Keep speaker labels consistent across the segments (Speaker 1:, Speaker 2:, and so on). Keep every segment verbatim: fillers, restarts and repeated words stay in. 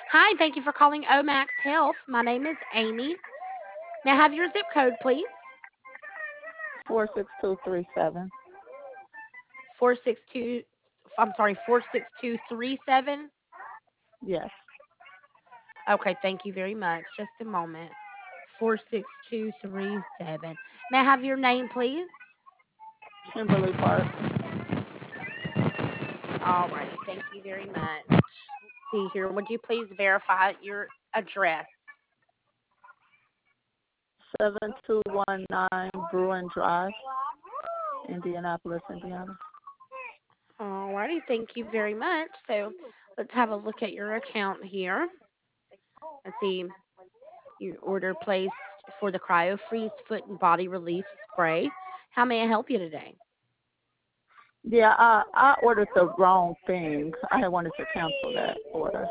Speaker 1: Hi, thank you for calling Omax Health. My name is Amy. May I have your zip code, please?
Speaker 2: Four six two three seven.
Speaker 1: four six two, I'm sorry, four six two three seven.
Speaker 2: Yes.
Speaker 1: Okay, thank you very much. Just a moment. four six two three seven. May I have your name, please?
Speaker 2: Kimberly Park.
Speaker 1: Alrighty, thank you very much. Let's see here. Would you please verify your address?
Speaker 2: Seven two one nine Bruin Drive, Indianapolis, Indiana.
Speaker 1: Alrighty, thank you very much. So let's have a look at your account here. Let's see. Your order placed for the Cryo Freeze Foot and Body Relief Spray. How may I help you today?
Speaker 2: Yeah, I I ordered the wrong thing. I had wanted to cancel that order.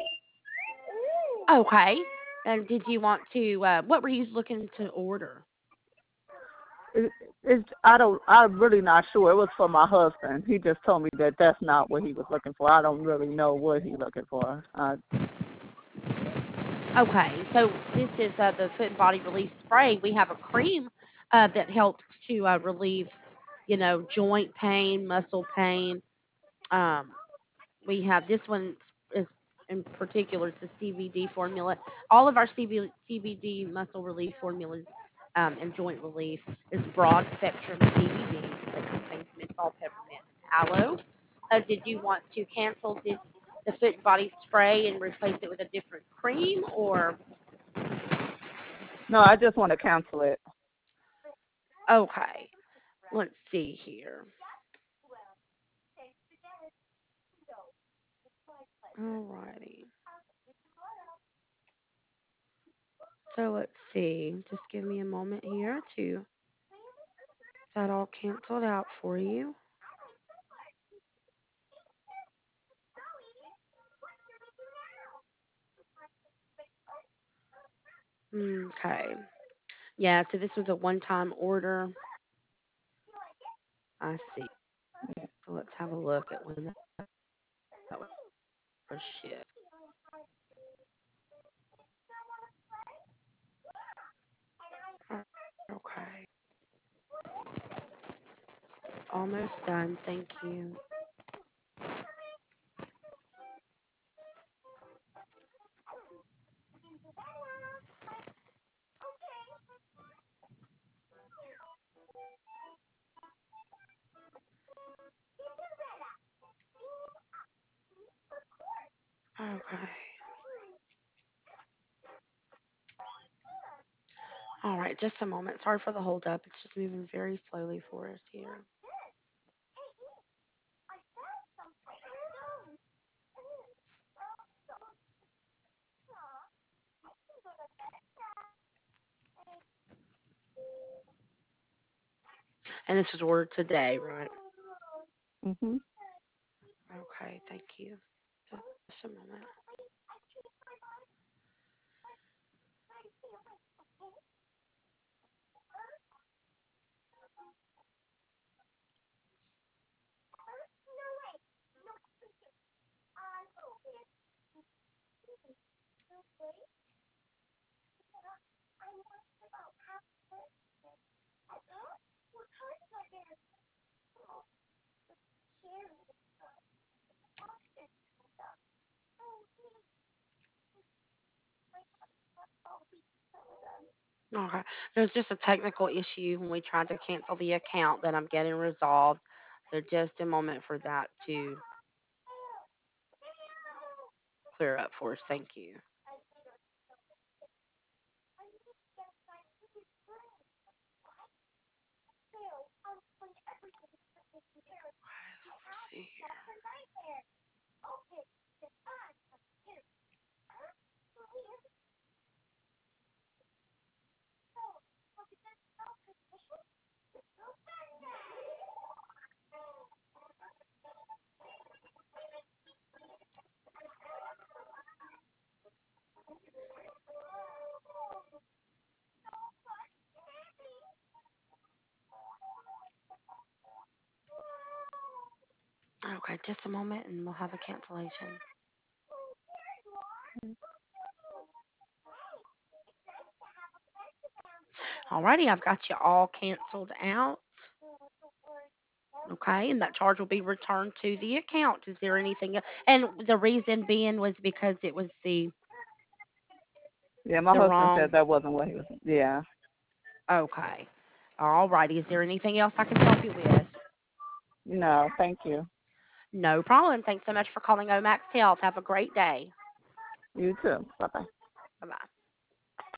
Speaker 1: Okay. And did you want to? Uh, what were you looking to order?
Speaker 2: It, it's I don't I'm really not sure. It was for my husband. He just told me that that's not what he was looking for. I don't really know what he's looking for. Uh,
Speaker 1: Okay, so this is uh, the Foot and Body Relief Spray. We have a cream uh, that helps to uh, relieve, you know, joint pain, muscle pain. Um, we have this one is in particular. It's a C B D formula. All of our C B, C B D muscle relief formulas um, and joint relief is broad spectrum C B D that contains menthol, peppermint, and aloe. Uh, did you want to cancel this the foot and body spray and replace it with a different cream, or
Speaker 2: no, I just want to cancel it.
Speaker 1: okay? Let's see here. Alrighty. So let's see. Just give me a moment here to that all canceled out for you. Okay. Yeah, so this was a one-time order. I see. So let's have a look at when that was shipped. Okay. Almost done. Thank you. Okay. All right, just a moment. Sorry for the hold up. It's just moving very slowly for us here. And this was ordered today, right?
Speaker 2: Mhm.
Speaker 1: Okay, thank you. Just a moment. Okay. There's just a technical issue when we tried to cancel the account that I'm getting resolved. So just a moment for that to clear up for us. Thank you. Okay, so let's see here. Okay, just a moment and we'll have a cancellation. Alrighty, I've got you all canceled out. Okay, and that charge will be returned to the account. Is there anything else? And the reason being was because it was the
Speaker 2: Yeah, my
Speaker 1: the
Speaker 2: husband said
Speaker 1: wrong.
Speaker 2: that wasn't what he was. Yeah.
Speaker 1: Okay. Alrighty. Is there anything else I can help you with?
Speaker 2: No, thank you.
Speaker 1: No problem. Thanks so much for calling Omax Health. Have a great day.
Speaker 2: You too. Bye bye.
Speaker 1: Bye bye.